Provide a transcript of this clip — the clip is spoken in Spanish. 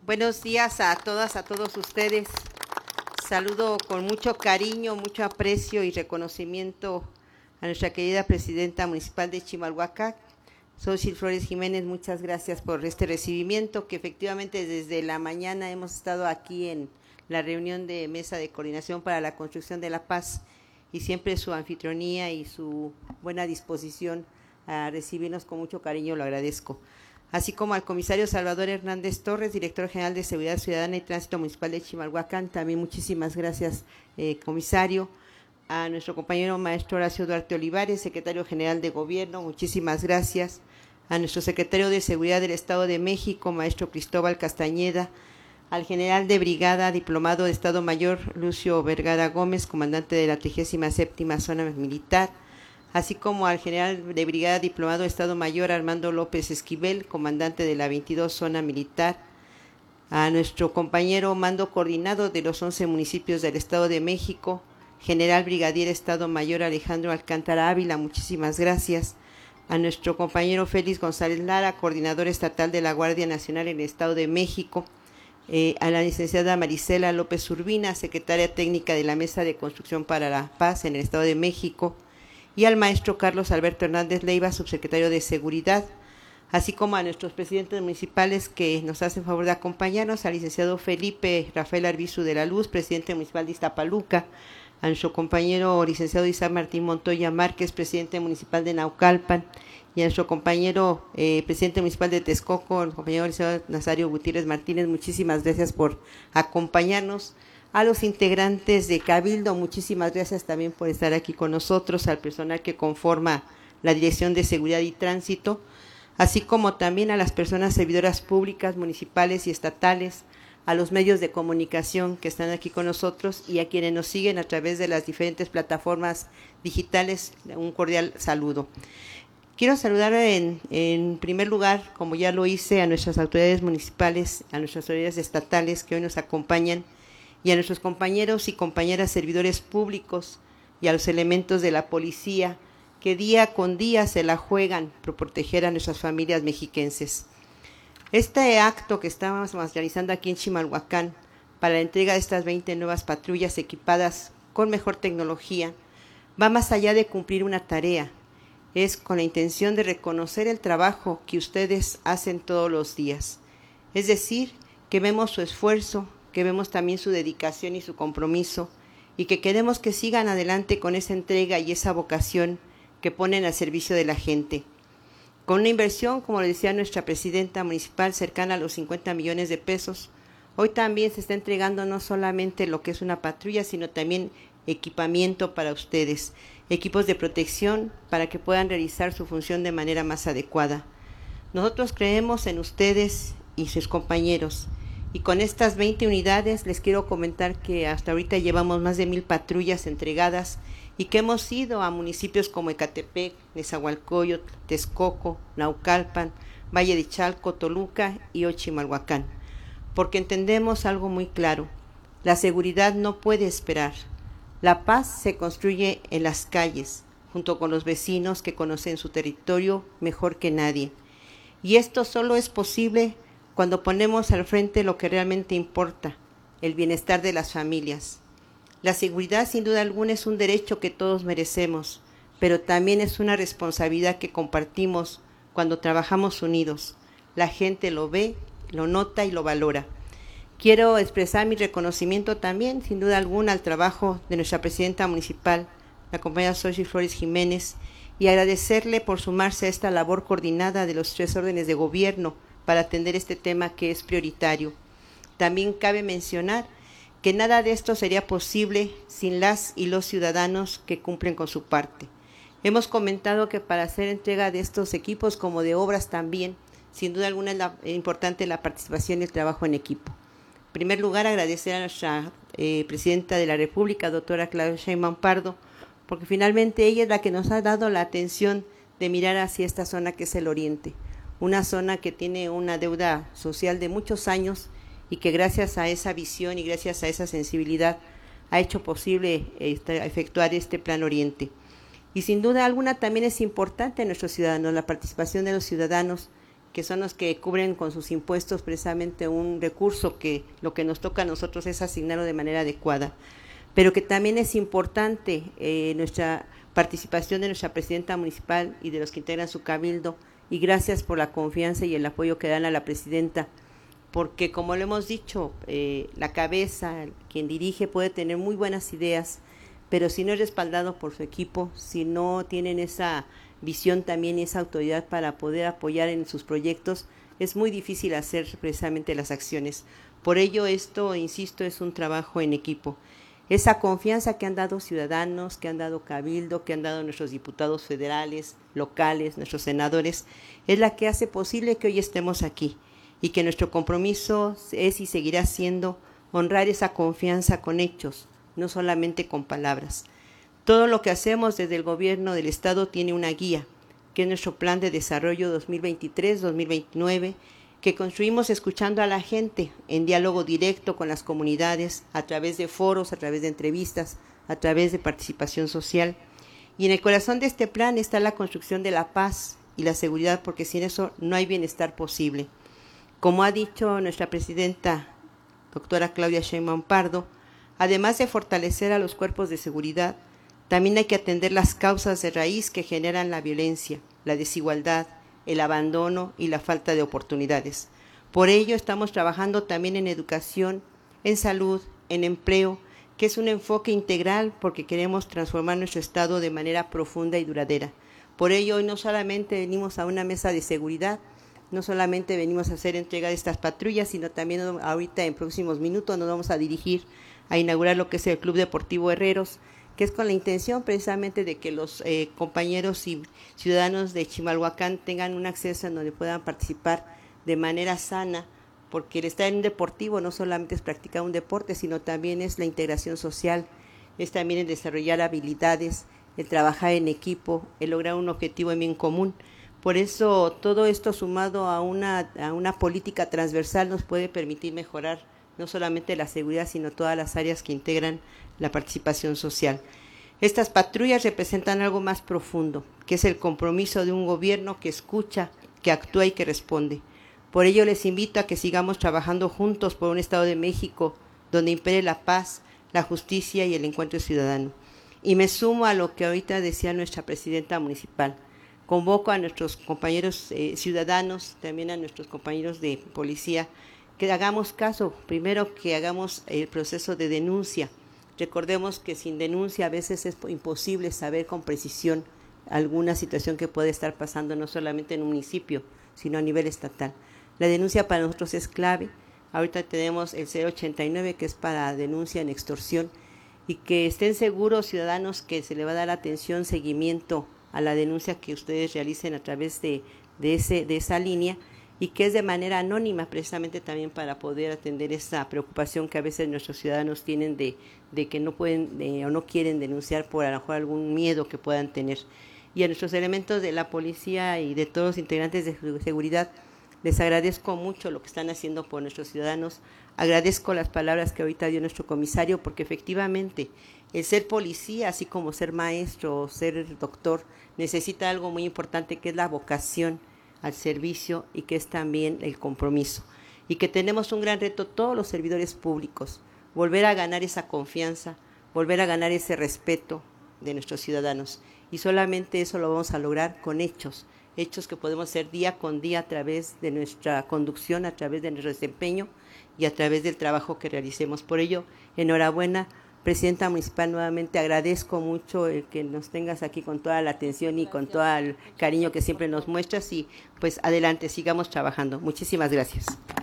Buenos días a todas, a todos ustedes. Saludo con mucho cariño, mucho aprecio y reconocimiento a nuestra querida presidenta municipal de Chimalhuacán, Xochitl Flores Jiménez. Muchas gracias por este recibimiento, que efectivamente desde la mañana hemos estado aquí en la reunión de mesa de coordinación para la construcción de la paz, y siempre su anfitrionía y su buena disposición a recibirnos con mucho cariño lo agradezco. Así como al comisario Salvador Hernández Torres, director general de Seguridad Ciudadana y Tránsito Municipal de Chimalhuacán, también muchísimas gracias, comisario. A nuestro compañero maestro Horacio Duarte Olivares, secretario general de Gobierno, muchísimas gracias. A nuestro secretario de Seguridad del Estado de México, maestro Cristóbal Castañeda. Al general de brigada, diplomado de Estado Mayor, Lucio Vergara Gómez, comandante de la 37ª Zona Militar, así como al general de brigada, diplomado de Estado Mayor, Armando López Esquivel, comandante de la 22 Zona Militar, a nuestro compañero mando coordinado de los 11 municipios del Estado de México, general brigadier Estado Mayor Alejandro Alcántara Ávila, muchísimas gracias. A nuestro compañero Félix González Lara, coordinador estatal de la Guardia Nacional en el Estado de México, a la licenciada Marisela López Urbina, secretaria técnica de la Mesa de Construcción para la Paz en el Estado de México, y al maestro Carlos Alberto Hernández Leiva, subsecretario de Seguridad, así como a nuestros presidentes municipales que nos hacen favor de acompañarnos, al licenciado Felipe Rafael Arbizu de la Luz, presidente municipal de Iztapaluca, a nuestro compañero licenciado Isaac Martín Montoya Márquez, presidente municipal de Naucalpan, y a nuestro compañero presidente municipal de Texcoco, el compañero licenciado Nazario Gutiérrez Martínez. Muchísimas gracias por acompañarnos. A los integrantes de Cabildo, muchísimas gracias también por estar aquí con nosotros, al personal que conforma la Dirección de Seguridad y Tránsito, así como también a las personas servidoras públicas, municipales y estatales, a los medios de comunicación que están aquí con nosotros y a quienes nos siguen a través de las diferentes plataformas digitales. Un cordial saludo. Quiero saludar en primer lugar, como ya lo hice, a nuestras autoridades municipales, a nuestras autoridades estatales que hoy nos acompañan, y a nuestros compañeros y compañeras servidores públicos y a los elementos de la policía que día con día se la juegan por proteger a nuestras familias mexiquenses. Este acto que estamos realizando aquí en Chimalhuacán para la entrega de estas 20 nuevas patrullas equipadas con mejor tecnología va más allá de cumplir una tarea. Es con la intención de reconocer el trabajo que ustedes hacen todos los días. Es decir, que vemos su esfuerzo, que vemos también su dedicación y su compromiso, y que queremos que sigan adelante con esa entrega y esa vocación que ponen al servicio de la gente. Con una inversión, como le decía nuestra presidenta municipal, cercana a los 50 millones de pesos, hoy también se está entregando no solamente lo que es una patrulla, sino también equipamiento para ustedes, equipos de protección para que puedan realizar su función de manera más adecuada. Nosotros creemos en ustedes y sus compañeros, y con estas 20 unidades les quiero comentar que hasta ahorita llevamos más de 1000 patrullas entregadas y que hemos ido a municipios como Ecatepec, Nezahualcóyotl, Texcoco, Naucalpan, Valle de Chalco, Toluca y hoy Chimalhuacán, porque entendemos algo muy claro: la seguridad no puede esperar. La paz se construye en las calles, junto con los vecinos que conocen su territorio mejor que nadie. Y esto solo es posible cuando ponemos al frente lo que realmente importa, el bienestar de las familias. La seguridad, sin duda alguna, es un derecho que todos merecemos, pero también es una responsabilidad que compartimos cuando trabajamos unidos. La gente lo ve, lo nota y lo valora. Quiero expresar mi reconocimiento también, sin duda alguna, al trabajo de nuestra presidenta municipal, la compañera Xochitl Flores Jiménez, y agradecerle por sumarse a esta labor coordinada de los 3 órdenes de gobierno para atender este tema que es prioritario. También cabe mencionar que nada de esto sería posible sin las y los ciudadanos que cumplen con su parte. Hemos comentado que para hacer entrega de estos equipos, como de obras también, sin duda alguna es importante la participación y el trabajo en equipo. En primer lugar, agradecer a nuestra presidenta de la República, doctora Claudia Sheinbaum Pardo, porque finalmente ella es la que nos ha dado la atención de mirar hacia esta zona que es el Oriente, una zona que tiene una deuda social de muchos años y que gracias a esa visión y gracias a esa sensibilidad ha hecho posible efectuar este Plan Oriente. Y sin duda alguna también es importante a nuestros ciudadanos, la participación de los ciudadanos que son los que cubren con sus impuestos precisamente un recurso que lo que nos toca a nosotros es asignarlo de manera adecuada, pero que también es importante nuestra participación de nuestra presidenta municipal y de los que integran su cabildo, y gracias por la confianza y el apoyo que dan a la presidenta, porque como lo hemos dicho, la cabeza, quien dirige puede tener muy buenas ideas, pero si no es respaldado por su equipo, si no tienen esa visión también y esa autoridad para poder apoyar en sus proyectos, es muy difícil hacer precisamente las acciones. Por ello esto, insisto, es un trabajo en equipo. Esa confianza que han dado ciudadanos, que han dado cabildo, que han dado nuestros diputados federales, locales, nuestros senadores, es la que hace posible que hoy estemos aquí y que nuestro compromiso es y seguirá siendo honrar esa confianza con hechos, no solamente con palabras. Todo lo que hacemos desde el gobierno del Estado tiene una guía, que es nuestro plan de desarrollo 2023-2029, que construimos escuchando a la gente en diálogo directo con las comunidades, a través de foros, a través de entrevistas, a través de participación social. Y en el corazón de este plan está la construcción de la paz y la seguridad, porque sin eso no hay bienestar posible. Como ha dicho nuestra presidenta, doctora Claudia Sheinbaum Pardo, además de fortalecer a los cuerpos de seguridad, también hay que atender las causas de raíz que generan la violencia, la desigualdad, el abandono y la falta de oportunidades. Por ello estamos trabajando también en educación, en salud, en empleo, que es un enfoque integral porque queremos transformar nuestro Estado de manera profunda y duradera. Por ello hoy no solamente venimos a una mesa de seguridad, no solamente venimos a hacer entrega de estas patrullas, sino también ahorita en próximos minutos nos vamos a dirigir a inaugurar lo que es el Club Deportivo Herreros, que es con la intención precisamente de que los compañeros y ciudadanos de Chimalhuacán tengan un acceso en donde puedan participar de manera sana, porque el estar en un deportivo no solamente es practicar un deporte, sino también es la integración social, es también el desarrollar habilidades, el trabajar en equipo, el lograr un objetivo en bien común. Por eso todo esto sumado a una política transversal nos puede permitir mejorar no solamente la seguridad, sino todas las áreas que integran la participación social. Estas patrullas representan algo más profundo, que es el compromiso de un gobierno que escucha, que actúa y que responde. Por ello les invito a que sigamos trabajando juntos por un Estado de México donde impere la paz, la justicia y el encuentro ciudadano. Y me sumo a lo que ahorita decía nuestra presidenta municipal. Convoco a nuestros compañeros ciudadanos, también a nuestros compañeros de policía, que hagamos caso, primero que hagamos el proceso de denuncia. Recordemos que sin denuncia a veces es imposible saber con precisión alguna situación que puede estar pasando no solamente en un municipio, sino a nivel estatal. La denuncia para nosotros es clave. Ahorita tenemos el 089 que es para denuncia en extorsión, y que estén seguros ciudadanos que se le va a dar atención, seguimiento a la denuncia que ustedes realicen a través de esa línea, y que es de manera anónima precisamente también para poder atender esa preocupación que a veces nuestros ciudadanos tienen de que no pueden o no quieren denunciar por a lo mejor algún miedo que puedan tener. Y a nuestros elementos de la policía y de todos los integrantes de seguridad, les agradezco mucho lo que están haciendo por nuestros ciudadanos. Agradezco las palabras que ahorita dio nuestro comisario, porque efectivamente el ser policía, así como ser maestro o ser doctor, necesita algo muy importante, que es la vocación al servicio y que es también el compromiso. Y que tenemos un gran reto todos los servidores públicos, volver a ganar esa confianza, volver a ganar ese respeto de nuestros ciudadanos. Y solamente eso lo vamos a lograr con hechos que podemos hacer día con día a través de nuestra conducción, a través de nuestro desempeño y a través del trabajo que realicemos. Por ello, enhorabuena, Presidenta Municipal, nuevamente agradezco mucho el que nos tengas aquí con toda la atención y con todo el cariño que siempre nos muestras, y pues adelante, sigamos trabajando. Muchísimas gracias.